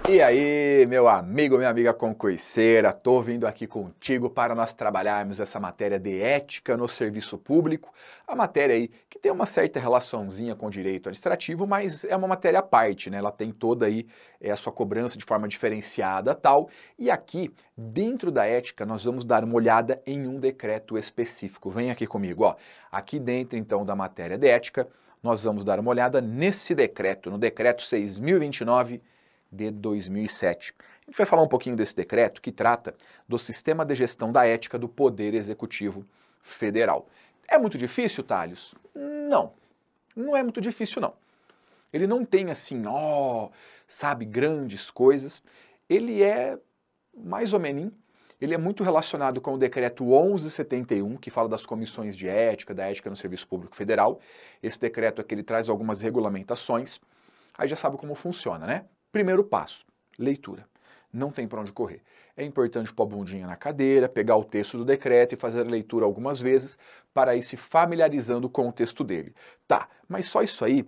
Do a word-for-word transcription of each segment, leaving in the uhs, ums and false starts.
E aí, meu amigo, minha amiga concurseira, tô vindo aqui contigo para nós trabalharmos essa matéria de ética no serviço público, a matéria aí que tem uma certa relaçãozinha com o direito administrativo, mas é uma matéria à parte, né? Ela tem toda aí é, a sua cobrança de forma diferenciada, tal. E aqui, dentro da ética, nós vamos dar uma olhada em um decreto específico. Vem aqui comigo, ó. Aqui dentro, então, da matéria de ética, nós vamos dar uma olhada nesse decreto, no decreto seis mil e vinte e nove de dois mil e sete. A gente vai falar um pouquinho desse decreto que trata do sistema de gestão da ética do Poder Executivo Federal. É muito difícil, Thales? Não, não é muito difícil, não. Ele não tem assim, ó, sabe, grandes coisas. Ele é mais ou menos, ele é muito relacionado com o decreto onze setenta e um, que fala das comissões de ética, da ética no Serviço Público Federal. Esse decreto aqui ele traz algumas regulamentações. Aí já sabe como funciona, né? Primeiro passo, leitura. Não tem para onde correr. É importante pôr a bundinha na cadeira, pegar o texto do decreto e fazer a leitura algumas vezes para ir se familiarizando com o texto dele. Tá, mas só isso aí,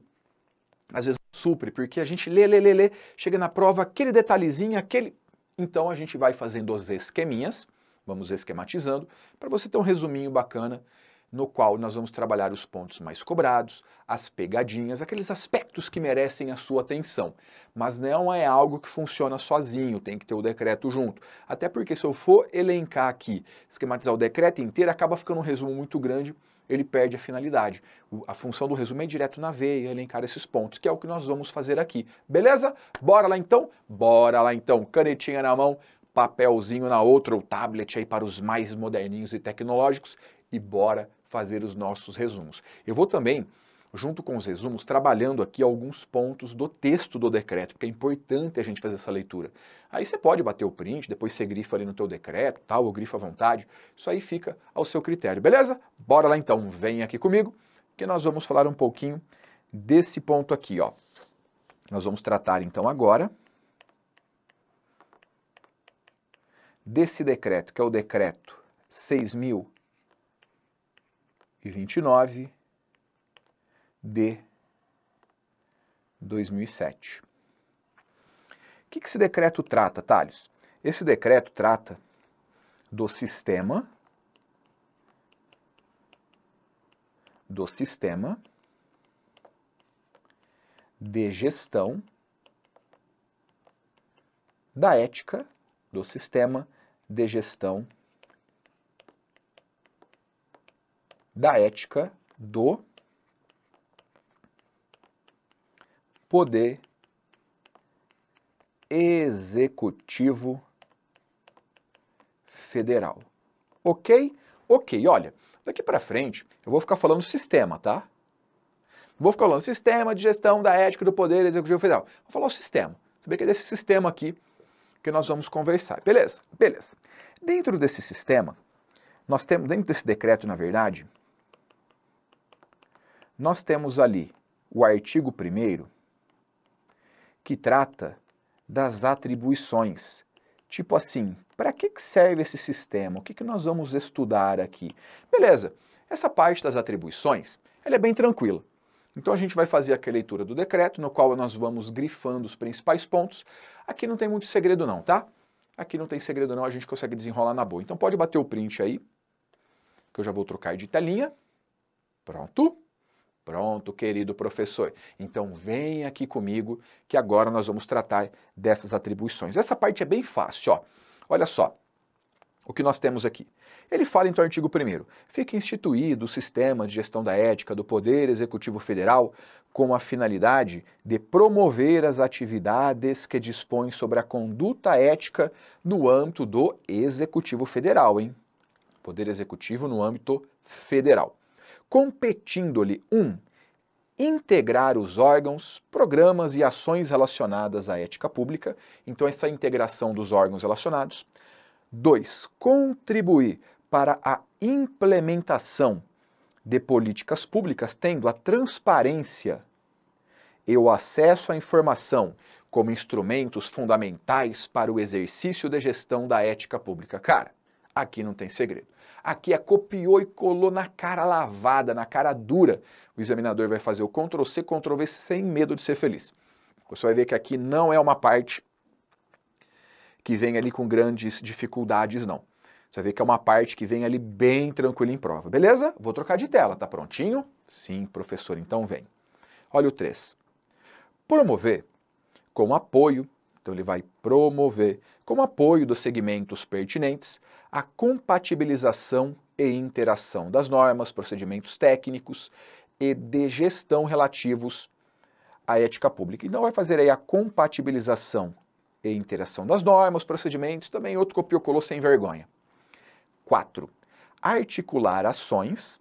às vezes não supre, porque a gente lê, lê, lê, lê, chega na prova, aquele detalhezinho, aquele... Então a gente vai fazendo os esqueminhas, vamos esquematizando, para você ter um resuminho bacana no qual nós vamos trabalhar os pontos mais cobrados, as pegadinhas, aqueles aspectos que merecem a sua atenção. Mas não é algo que funciona sozinho, tem que ter o decreto junto. Até porque se eu for elencar aqui, esquematizar o decreto inteiro, acaba ficando um resumo muito grande, ele perde a finalidade. A função do resumo é direto na veia, elencar esses pontos, que é o que nós vamos fazer aqui. Beleza? Bora lá então? Bora lá então. Canetinha na mão, papelzinho na outra, ou tablet aí para os mais moderninhos e tecnológicos, e bora fazer os nossos resumos. Eu vou também, junto com os resumos, trabalhando aqui alguns pontos do texto do decreto, porque é importante a gente fazer essa leitura. Aí você pode bater o print, depois você grifa ali no teu decreto, tal, ou grifa à vontade, isso aí fica ao seu critério, beleza? Bora lá então, vem aqui comigo, que nós vamos falar um pouquinho desse ponto aqui, ó. Nós vamos tratar então agora desse decreto, que é o decreto seis mil e vinte e nove de dois mil e sete. O que esse decreto trata, Thales? Esse decreto trata do sistema, do sistema de gestão da ética, do sistema de gestão da ética do Poder Executivo Federal. Ok? Ok, olha, daqui para frente eu vou ficar falando sistema, tá? Vou ficar falando sistema de gestão da ética do Poder Executivo Federal. Vou falar o sistema. Saber que é desse sistema aqui que nós vamos conversar. Beleza? Beleza. Dentro desse sistema, nós temos, dentro desse decreto, na verdade, nós temos ali o artigo primeiro que trata das atribuições. Tipo assim, para que serve esse sistema? O que, que nós vamos estudar aqui? Beleza, essa parte das atribuições, ela é bem tranquila. Então a gente vai fazer aqui a leitura do decreto, no qual nós vamos grifando os principais pontos. Aqui não tem muito segredo não, tá? Aqui não tem segredo não, a gente consegue desenrolar na boa. Então pode bater o print aí, que eu já vou trocar de telinha. Pronto. Pronto, querido professor. Então vem aqui comigo que agora nós vamos tratar dessas atribuições. Essa parte é bem fácil, ó. Olha só o que nós temos aqui. Ele fala então, artigo primeiro, fica instituído o sistema de gestão da ética do Poder Executivo Federal com a finalidade de promover as atividades que dispõem sobre a conduta ética no âmbito do Executivo Federal, hein? Poder Executivo no âmbito federal. Competindo-lhe um, integrar os órgãos, programas e ações relacionadas à ética pública, então essa integração dos órgãos relacionados. Dois, contribuir para a implementação de políticas públicas, tendo a transparência e o acesso à informação como instrumentos fundamentais para o exercício de gestão da ética pública. Cara, aqui não tem segredo. Aqui é copiou e colou na cara lavada, na cara dura. O examinador vai fazer o control C, control V sem medo de ser feliz. Você vai ver que aqui não é uma parte que vem ali com grandes dificuldades, não. Você vai ver que é uma parte que vem ali bem tranquila em prova, beleza? Vou trocar de tela, tá prontinho? Sim, professor, então vem. Olha o três. Promover com apoio, então ele vai promover com apoio dos segmentos pertinentes a compatibilização e interação das normas, procedimentos técnicos e de gestão relativos à ética pública. Então vai fazer aí a compatibilização e interação das normas, procedimentos, também outro copiou colou sem vergonha. quatro. Articular ações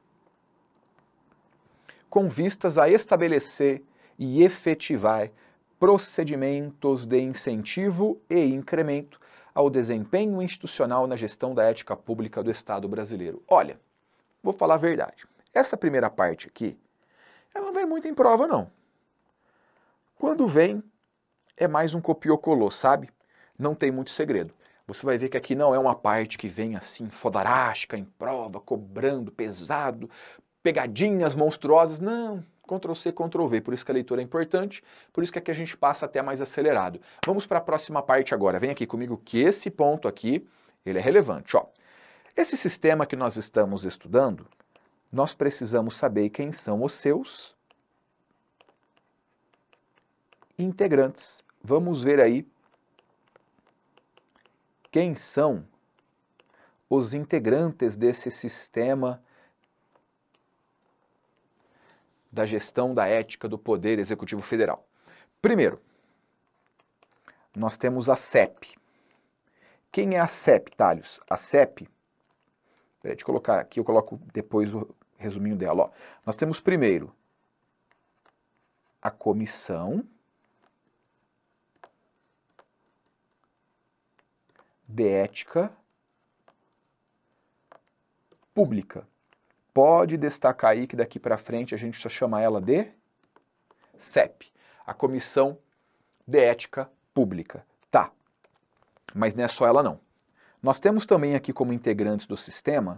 com vistas a estabelecer e efetivar procedimentos de incentivo e incremento ao desempenho institucional na gestão da ética pública do Estado brasileiro. Olha, vou falar a verdade. Essa primeira parte aqui, ela não vem muito em prova, não. Quando vem, é mais um copiou-colou, sabe? Não tem muito segredo. Você vai ver que aqui não é uma parte que vem assim, fodarástica, em prova, cobrando, pesado, pegadinhas monstruosas. Não, control C, control V. Por isso que a leitura é importante, por isso que aqui a gente passa até mais acelerado. Vamos para a próxima parte agora. Vem aqui comigo que esse ponto aqui, ele é relevante. Ó. Esse sistema que nós estamos estudando, nós precisamos saber quem são os seus integrantes. Vamos ver aí quem são os integrantes desse sistema da gestão da ética do Poder Executivo Federal. Primeiro, nós temos a C E P. Quem é a C E P, Thales? A C E P, deixa eu colocar aqui, eu coloco depois o resuminho dela. Ó. Nós temos primeiro a Comissão de Ética Pública. Pode destacar aí que daqui para frente a gente só chama ela de C E P, a Comissão de Ética Pública. Tá, mas não é só ela não. Nós temos também aqui como integrantes do sistema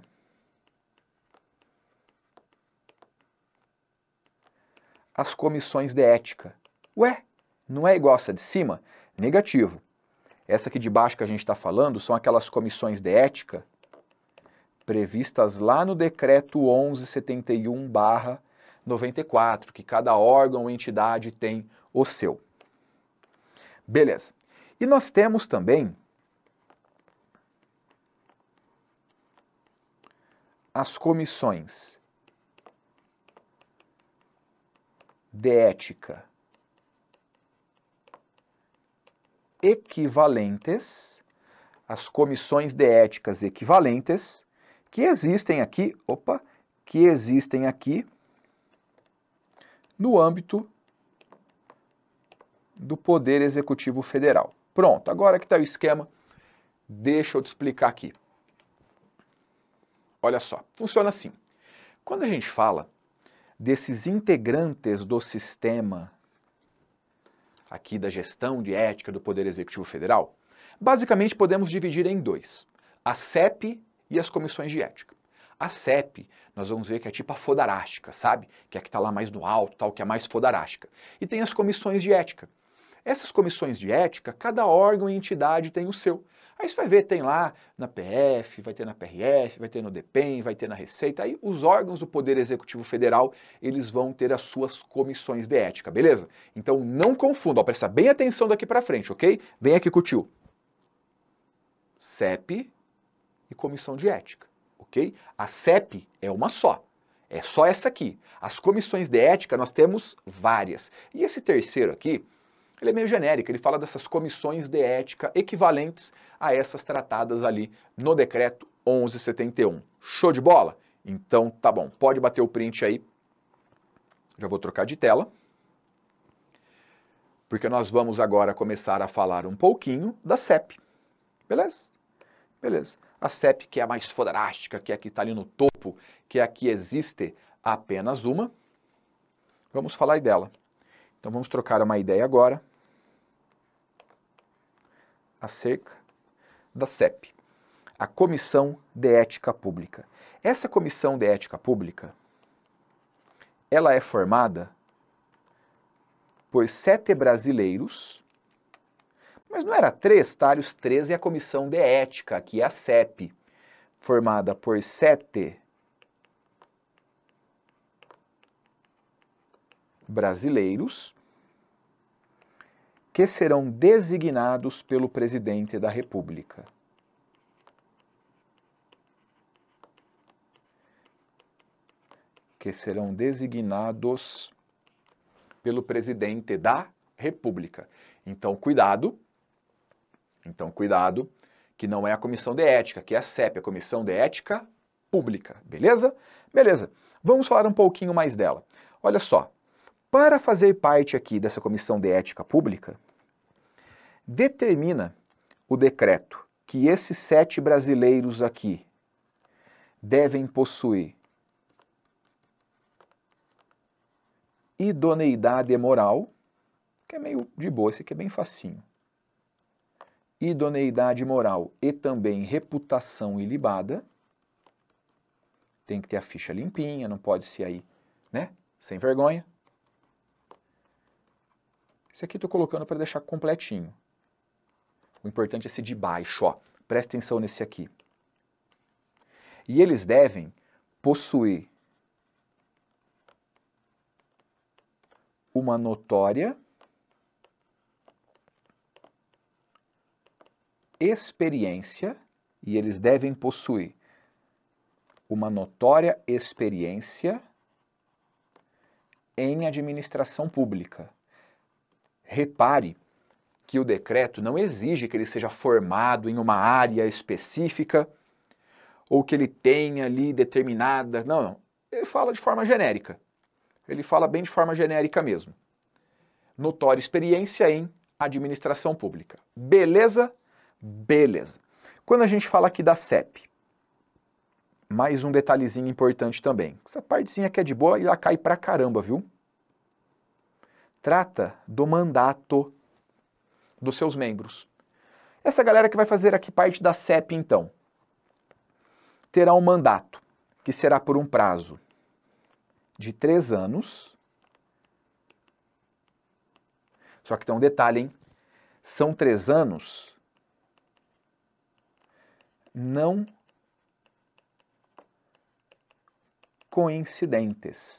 as comissões de ética. Ué, não é igual essa de cima? Negativo. Essa aqui de baixo que a gente está falando são aquelas comissões de ética previstas lá no decreto onze setenta e um barra noventa e quatro, que cada órgão ou entidade tem o seu. Beleza. E nós temos também as comissões de ética equivalentes, as comissões de éticas equivalentes, que existem aqui, opa, que existem aqui no âmbito do Poder Executivo Federal. Pronto, agora que está o esquema, deixa eu te explicar aqui. Olha só, funciona assim. Quando a gente fala desses integrantes do sistema aqui da gestão de ética do Poder Executivo Federal, basicamente podemos dividir em dois, a C E P e as comissões de ética. A C E P, nós vamos ver que é tipo a fodarástica, sabe? Que é a que está lá mais no alto, tal, que é mais fodarástica. E tem as comissões de ética. Essas comissões de ética, cada órgão e entidade tem o seu. Aí você vai ver, tem lá na P F, vai ter na P R F, vai ter no DEPEN, vai ter na Receita. Aí os órgãos do Poder Executivo Federal, eles vão ter as suas comissões de ética, beleza? Então não confunda, ó, presta bem atenção daqui pra frente, ok? Vem aqui com o tio. C E P e comissão de ética, ok? A C E P é uma só. É só essa aqui. As comissões de ética nós temos várias. E esse terceiro aqui, ele é meio genérico, ele fala dessas comissões de ética equivalentes a essas tratadas ali no decreto onze setenta e um. Show de bola? Então tá bom, pode bater o print aí. Já vou trocar de tela. Porque nós vamos agora começar a falar um pouquinho da C E P. Beleza? Beleza. A C E P que é a mais fodarástica, que é a que está ali no topo, que é a que existe apenas uma. Vamos falar dela. Então vamos trocar uma ideia agora acerca da C E P, a Comissão de Ética Pública. Essa Comissão de Ética Pública, ela é formada por sete brasileiros, Mas não era três, tá? Os três é a comissão de ética, que é a C E P, formada por sete brasileiros que serão designados pelo presidente da República. Que serão designados pelo presidente da República. Então, cuidado, então, cuidado, que não é a comissão de ética, que é a C E P, a Comissão de Ética Pública, beleza? Beleza, vamos falar um pouquinho mais dela. Olha só, para fazer parte aqui dessa Comissão de Ética Pública, determina o decreto que esses sete brasileiros aqui devem possuir idoneidade moral, que é meio de boa, esse aqui é bem facinho. Idoneidade moral e também reputação ilibada. Tem que ter a ficha limpinha, não pode ser aí, né? Sem vergonha. Esse aqui eu tô colocando para deixar completinho. O importante é esse de baixo, ó. Presta atenção nesse aqui. E eles devem possuir uma notória experiência, e eles devem possuir uma notória experiência em administração pública. Repare que o decreto não exige que ele seja formado em uma área específica ou que ele tenha ali determinada... Não, não. Ele fala de forma genérica. Ele fala bem de forma genérica mesmo. Notória experiência em administração pública. Beleza? Beleza. Quando a gente fala aqui da C E P, mais um detalhezinho importante também. Essa partezinha aqui é de boa e ela cai pra caramba, viu? Trata do mandato dos seus membros. Essa galera que vai fazer aqui parte da C E P, então, terá um mandato que será por um prazo de três anos. Só que tem um detalhe, hein? São três anos não coincidentes.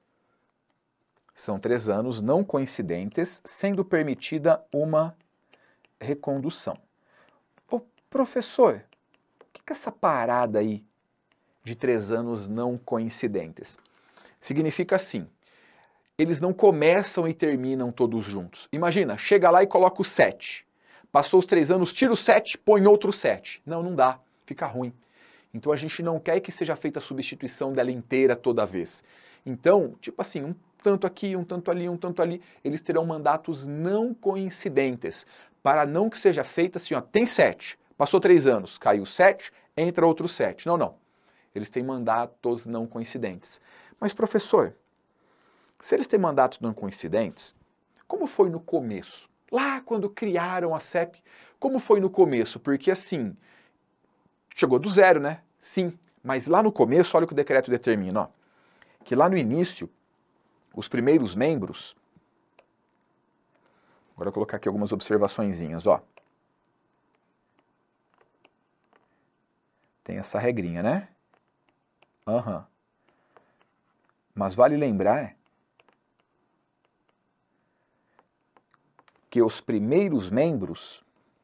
São três anos não coincidentes, sendo permitida uma recondução. Ô, professor, o que é essa parada aí de três anos não coincidentes? Significa assim, eles não começam e terminam todos juntos. Imagina, chega lá e coloca o sete. Passou os três anos, tira o sete, põe outro sete. Não, não dá, fica ruim. Então a gente não quer que seja feita a substituição dela inteira toda vez. Então, tipo assim, um tanto aqui, um tanto ali, um tanto ali, eles terão mandatos não coincidentes, para não que seja feita assim, ó, tem sete, passou três anos, caiu sete, entra outro sete. Não, não. Eles têm mandatos não coincidentes. Mas, professor, se eles têm mandatos não coincidentes, como foi no começo? Lá quando criaram a C E P, como foi no começo? Porque assim, chegou do zero, né? Sim, mas lá no começo, olha o que o decreto determina, ó, que lá no início, os primeiros membros, agora eu vou colocar aqui algumas observaçõezinhas, ó. Tem essa regrinha, né? Aham. Uhum. Mas vale lembrar que os primeiros membros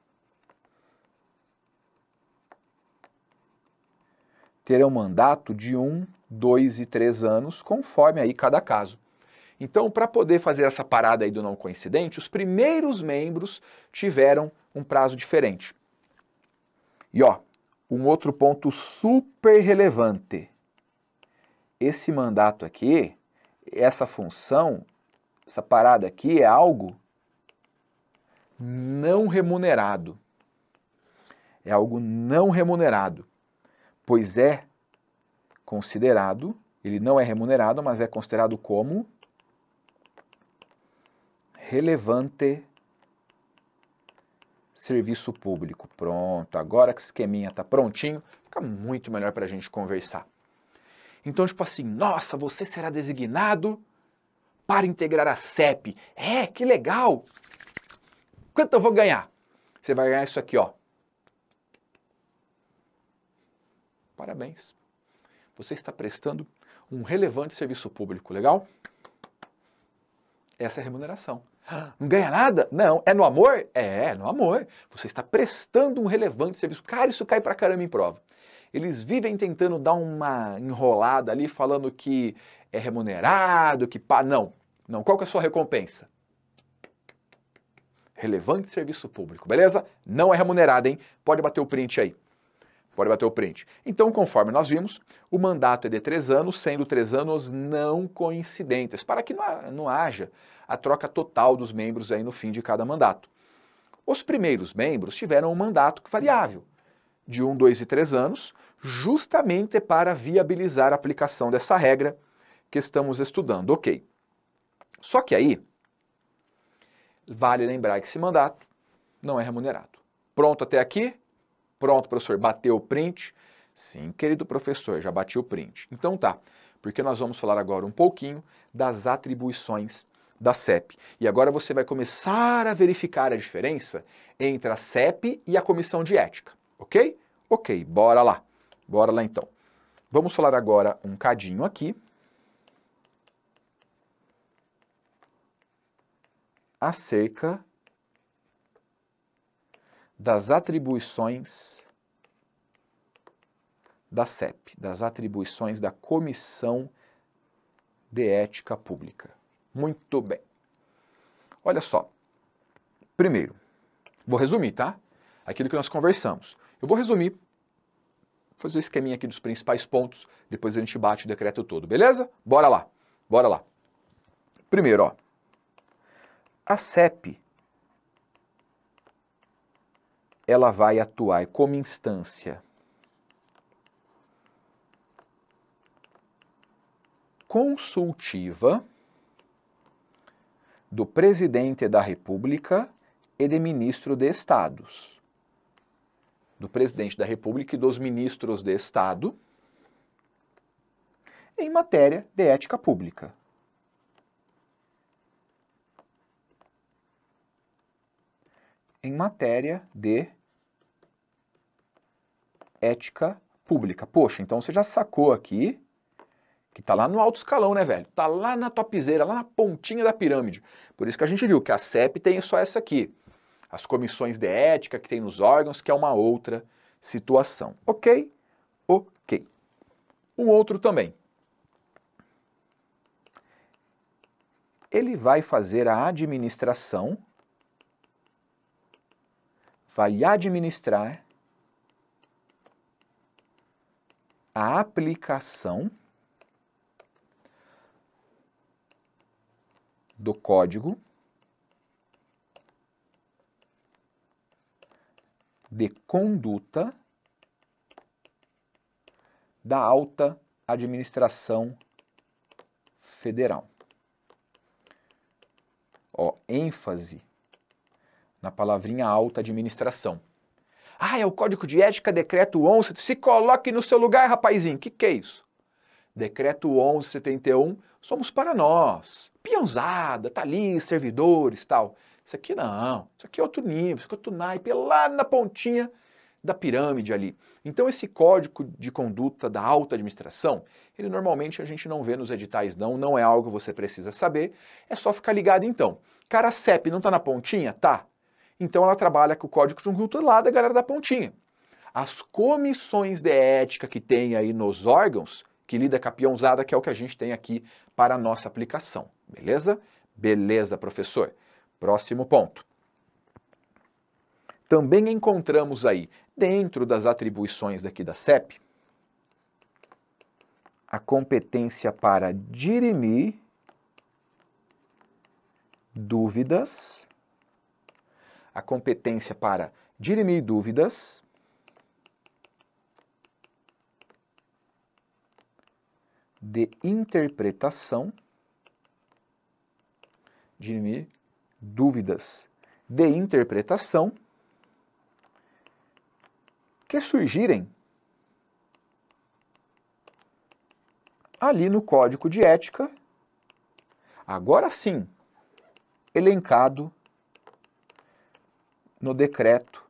terão mandato de um, dois e três anos, conforme aí cada caso. Então, para poder fazer essa parada aí do não coincidente, os primeiros membros tiveram um prazo diferente. E ó, um outro ponto super relevante. Esse mandato aqui, essa função, essa parada aqui é algo não remunerado. É algo não remunerado, pois é considerado, ele não é remunerado, mas é considerado como relevante serviço público. Pronto, agora que o esqueminha está prontinho, fica muito melhor para a gente conversar. Então, tipo assim, nossa, você será designado para integrar a C E P. É, que legal! Quanto eu vou ganhar? Você vai ganhar isso aqui, ó. Parabéns. Você está prestando um relevante serviço público, legal? Essa é a remuneração. Não ganha nada? Não. É no amor? É, é no amor. Você está prestando um relevante serviço. Cara, isso cai pra caramba em prova. Eles vivem tentando dar uma enrolada ali, falando que é remunerado, que pá. Não. Não. Qual que é a sua recompensa? Relevante serviço público, beleza? Não é remunerado, hein? Pode bater o print aí. Pode bater o print. Então, conforme nós vimos, o mandato é de três anos, sendo três anos não coincidentes, para que não, não haja a troca total dos membros aí no fim de cada mandato. Os primeiros membros tiveram um mandato variável, de um, dois e três anos, justamente para viabilizar a aplicação dessa regra que estamos estudando. Ok. Só que aí, vale lembrar que esse mandato não é remunerado. Pronto até aqui? Pronto, professor, bateu o print? Sim, querido professor, já bati o print. Então tá, porque nós vamos falar agora um pouquinho das atribuições da S E P. E agora você vai começar a verificar a diferença entre a S E P e a Comissão de Ética, ok? Ok, bora lá. Bora lá então. Vamos falar agora um cadinho aqui acerca das atribuições da S E P, das atribuições da Comissão de Ética Pública. Muito bem. Olha só. Primeiro, vou resumir, tá? Aquilo que nós conversamos. Eu vou resumir, fazer o esqueminha aqui dos principais pontos, depois a gente bate o decreto todo, beleza? Bora lá, bora lá. Primeiro, ó. A S E P, ela vai atuar como instância consultiva do Presidente da República e de Ministro de Estados. Do Presidente da República e dos Ministros de Estado em matéria de ética pública. Em matéria de ética pública. Poxa, então você já sacou aqui que tá lá no alto escalão, né, velho? Tá lá na topzera, lá na pontinha da pirâmide. Por isso que a gente viu que a S E P tem só essa aqui. As comissões de ética que tem nos órgãos, que é uma outra situação. Ok? Ok. Um outro também. Ele vai fazer a administração, vai administrar a aplicação do Código de Conduta da Alta Administração Federal. Ó, ênfase na palavrinha alta administração. Ah, é o Código de Ética, Decreto onze. Se coloque no seu lugar, rapazinho. O que, que é isso? Decreto onze setenta e um, somos para nós. Peãozada, tá ali, servidores, tal. Isso aqui não. Isso aqui é outro nível, isso aqui é outro naipe, é lá na pontinha da pirâmide ali. Então esse Código de Conduta da Alta Administração, ele normalmente a gente não vê nos editais não, não é algo que você precisa saber, é só ficar ligado então. Cara, a S E P não tá na pontinha? Tá. Então ela trabalha com o Código de Conduta lá da galera da pontinha. As comissões de ética que tem aí nos órgãos, que lida com a peãozada, que é o que a gente tem aqui para a nossa aplicação. Beleza? Beleza, professor. Próximo ponto. Também encontramos aí, dentro das atribuições daqui da S E P, a competência para dirimir dúvidas, a competência para dirimir dúvidas de interpretação, dirimir dúvidas de interpretação que surgirem ali no Código de Ética, agora sim, elencado no Decreto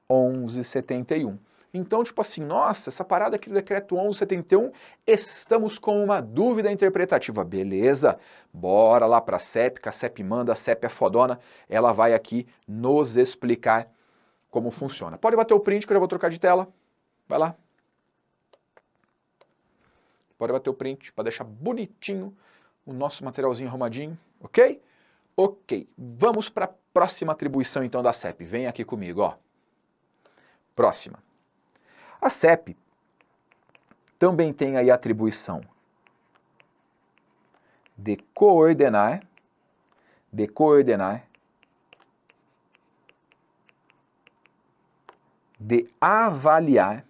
onze setenta e um. Então, tipo assim, nossa, essa parada aqui do decreto onze setenta e um, estamos com uma dúvida interpretativa. Beleza, bora lá para a C E P, que a C E P manda, a C E P é fodona, ela vai aqui nos explicar como funciona. Pode bater o print que eu já vou trocar de tela. Vai lá. Pode bater o print para deixar bonitinho o nosso materialzinho arrumadinho, ok? Ok, vamos para a próxima atribuição então da C E P. Vem aqui comigo, ó. Próxima. A C E P também tem aí a atribuição de coordenar, de coordenar, de avaliar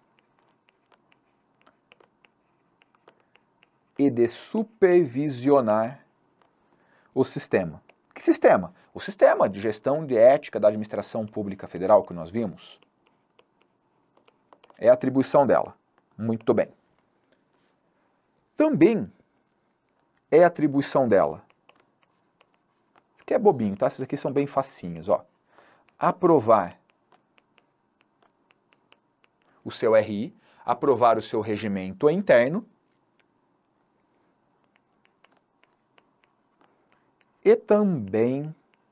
e de supervisionar o sistema. Que sistema? O sistema de gestão de ética da administração pública federal que nós vimos. É a atribuição dela. Muito bem. Também é atribuição dela. Isso aqui é bobinho, tá? Esses aqui são bem facinhos, ó. Aprovar o seu R I, aprovar o seu regimento interno e também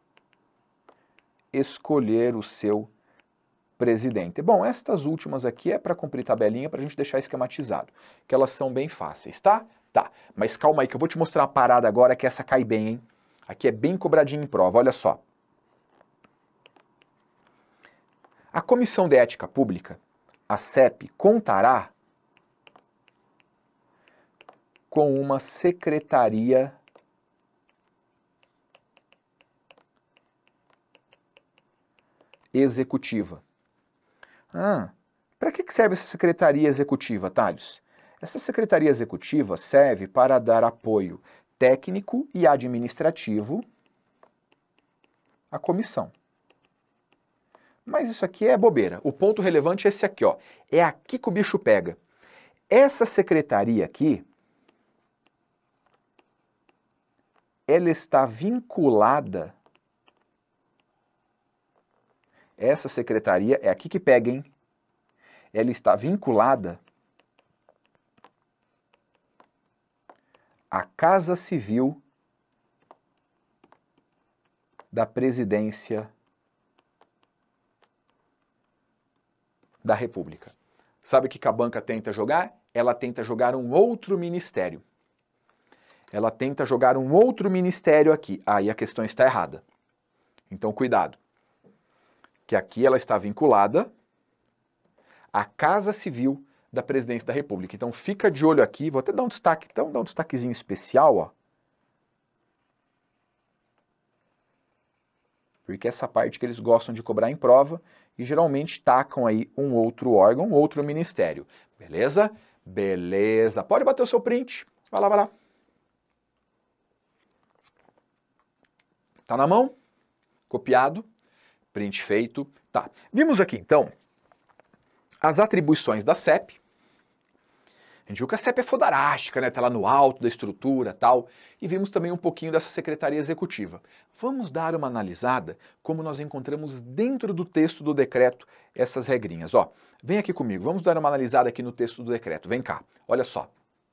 escolher o seu presidente. Bom, estas últimas aqui é para cumprir tabelinha, para a gente deixar esquematizado, que elas são bem fáceis, tá? Tá, mas calma aí que eu vou te mostrar uma parada agora que essa cai bem, hein? Aqui é bem cobradinho em prova, olha só. A Comissão de Ética Pública, a C E P, contará com uma secretaria executiva. Ah, para que serve essa secretaria executiva, Thales? Essa secretaria executiva serve para dar apoio técnico e administrativo à comissão. Mas isso aqui é bobeira. O ponto relevante é esse aqui, ó. É aqui que o bicho pega. Essa secretaria aqui, ela está vinculada. Essa secretaria, é aqui que pega, hein? Ela está vinculada à Casa Civil da Presidência da República. Sabe o que a banca tenta jogar? Ela tenta jogar um outro ministério. Ela tenta jogar um outro ministério aqui. Aí a questão está errada. Então, cuidado. Que aqui ela está vinculada à Casa Civil da Presidência da República. Então fica de olho aqui, vou até dar um destaque, então dar um destaquezinho especial, ó. Porque essa parte que eles gostam de cobrar em prova e geralmente tacam aí um outro órgão, um outro ministério. Beleza? Beleza. Pode bater o seu print. Vai lá, vai lá. Tá na mão? Copiado. Print feito. Tá. Vimos aqui, então, as atribuições da C E P. A gente viu que a C E P é fodarástica, né? Tá lá no alto da estrutura, tal. E vimos também um pouquinho dessa secretaria executiva. Vamos dar uma analisada como nós encontramos dentro do texto do decreto essas regrinhas. Ó, vem aqui comigo. Vamos dar uma analisada aqui no texto do decreto. Vem cá. Olha só.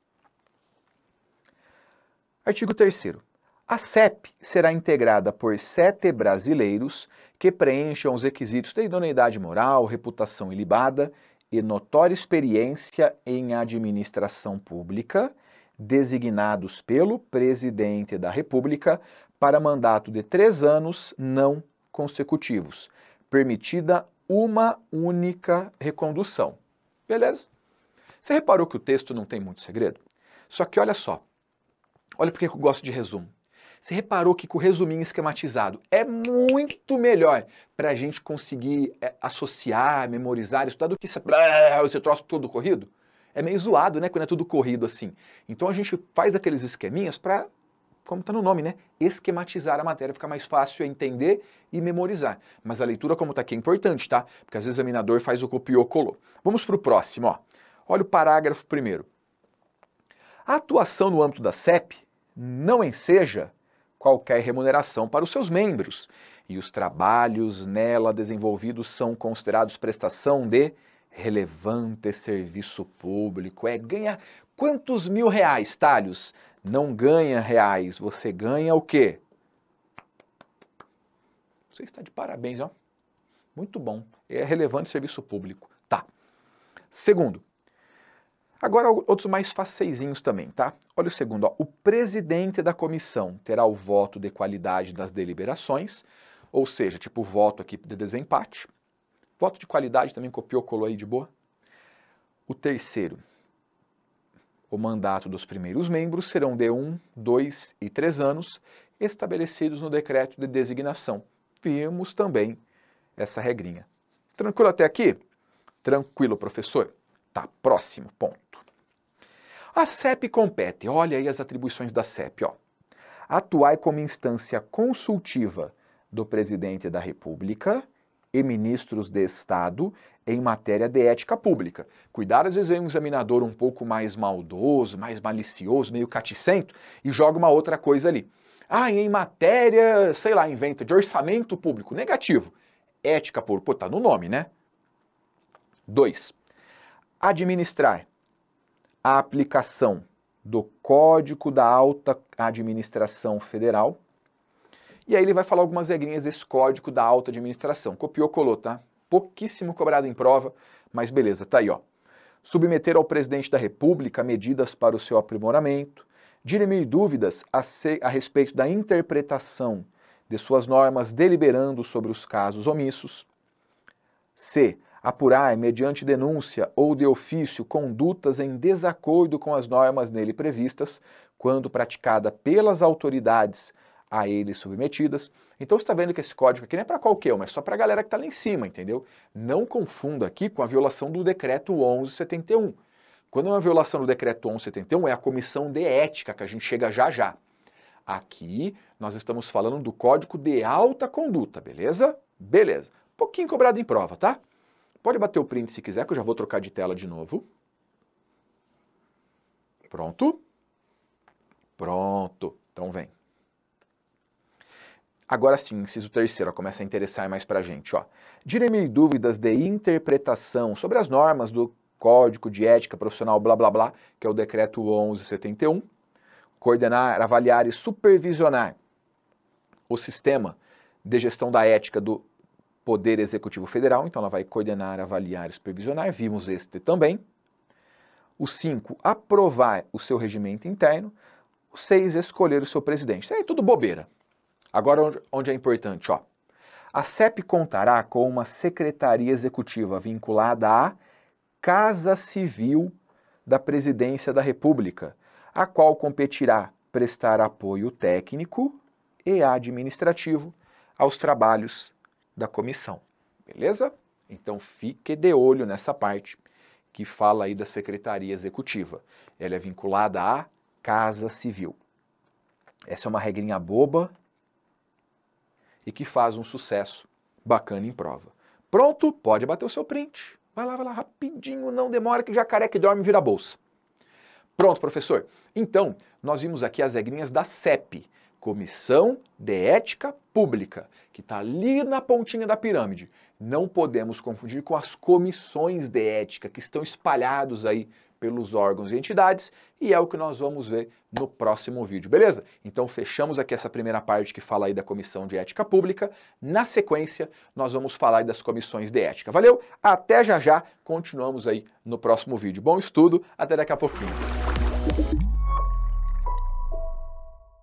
Artigo terceiro. A C E P será integrada por sete brasileiros que preencham os requisitos de idoneidade moral, reputação ilibada e notória experiência em administração pública, designados pelo Presidente da República para mandato de três anos não consecutivos, permitida uma única recondução. Beleza? Você reparou que o texto não tem muito segredo? Só que olha só, olha porque eu gosto de resumo. Você reparou que com o resuminho esquematizado é muito melhor para a gente conseguir é, associar, memorizar, estudar do que esse, esse troço todo corrido? É meio zoado, né, quando é tudo corrido assim. Então a gente faz aqueles esqueminhas para, como está no nome, né, esquematizar a matéria, ficar mais fácil entender e memorizar. Mas a leitura como está aqui é importante, tá? Porque às vezes o examinador faz o copiou, colou. Vamos para o próximo, ó. Olha o parágrafo primeiro. A atuação no âmbito da C E P não enseja qualquer remuneração para os seus membros, e os trabalhos nela desenvolvidos são considerados prestação de relevante serviço público. É, ganha quantos mil reais, Thales? Não ganha reais, você ganha o quê? Você está de parabéns, ó. Muito bom. É relevante serviço público. Tá. Segundo. Agora outros mais faceizinhos também, tá? Olha o segundo, ó. O presidente da comissão terá o voto de qualidade das deliberações, ou seja, tipo voto aqui de desempate. Voto de qualidade também copiou, colou aí de boa. O terceiro. O mandato dos primeiros membros serão de um, dois e três anos, estabelecidos no decreto de designação. Vimos também essa regrinha. Tranquilo até aqui? Tranquilo, professor? Tá, próximo ponto. A C E P compete, olha aí as atribuições da C E P, ó. Atuar como instância consultiva do presidente da República e ministros de Estado em matéria de ética pública. Cuidado, às vezes vem um examinador um pouco mais maldoso, mais malicioso, meio caticento, e joga uma outra coisa ali. Ah, em matéria, sei lá, inventa de orçamento público. Negativo. Ética pública. Pô, tá no nome, né? Dois. Administrar a aplicação do Código da Alta Administração Federal. E aí ele vai falar algumas regrinhas desse Código da Alta Administração. Copiou, colou, tá? Pouquíssimo cobrado em prova, mas beleza, tá aí, ó. Submeter ao presidente da República medidas para o seu aprimoramento, dirimir dúvidas a, se, a respeito da interpretação de suas normas, deliberando sobre os casos omissos. C. Apurar, mediante denúncia ou de ofício, condutas em desacordo com as normas nele previstas, quando praticada pelas autoridades a ele submetidas. Então você está vendo que esse código aqui não é para qualquer um, é só para a galera que está lá em cima, entendeu? Não confunda aqui com a violação do decreto onze setenta e um. Quando é uma violação do decreto onze setenta e um, é a comissão de ética, que a gente chega já já. Aqui nós estamos falando do Código de Alta Conduta, beleza? Beleza. Um pouquinho cobrado em prova, tá? Pode bater o print se quiser, que eu já vou trocar de tela de novo. Pronto? Pronto. Então vem. Agora sim, inciso terceiro, ó, começa a interessar mais pra gente, ó. Dirimir dúvidas de interpretação sobre as normas do Código de Ética Profissional, blá blá blá, que é o decreto onze setenta e um. Coordenar, avaliar e supervisionar o sistema de gestão da ética do Poder Executivo Federal, então ela vai coordenar, avaliar e supervisionar, vimos este também. O cinco, aprovar o seu regimento interno. O seis, escolher o seu presidente. Isso aí é tudo bobeira. Agora, onde, onde é importante, ó. A C E P contará com uma secretaria executiva vinculada à Casa Civil da Presidência da República, a qual competirá prestar apoio técnico e administrativo aos trabalhos da comissão. Beleza? Então fique de olho nessa parte que fala aí da secretaria executiva. Ela é vinculada à Casa Civil. Essa é uma regrinha boba e que faz um sucesso bacana em prova. Pronto? Pode bater o seu print. Vai lá, vai lá, rapidinho, não demora que jacaré que dorme vira bolsa. Pronto, professor. Então, nós vimos aqui as regrinhas da C E P, Comissão de Ética Pública, que está ali na pontinha da pirâmide. Não podemos confundir com as comissões de ética, que estão espalhados aí pelos órgãos e entidades, e é o que nós vamos ver no próximo vídeo, beleza? Então fechamos aqui essa primeira parte que fala aí da Comissão de Ética Pública. Na sequência, nós vamos falar aí das comissões de ética. Valeu? Até já já, continuamos aí no próximo vídeo. Bom estudo, até daqui a pouquinho.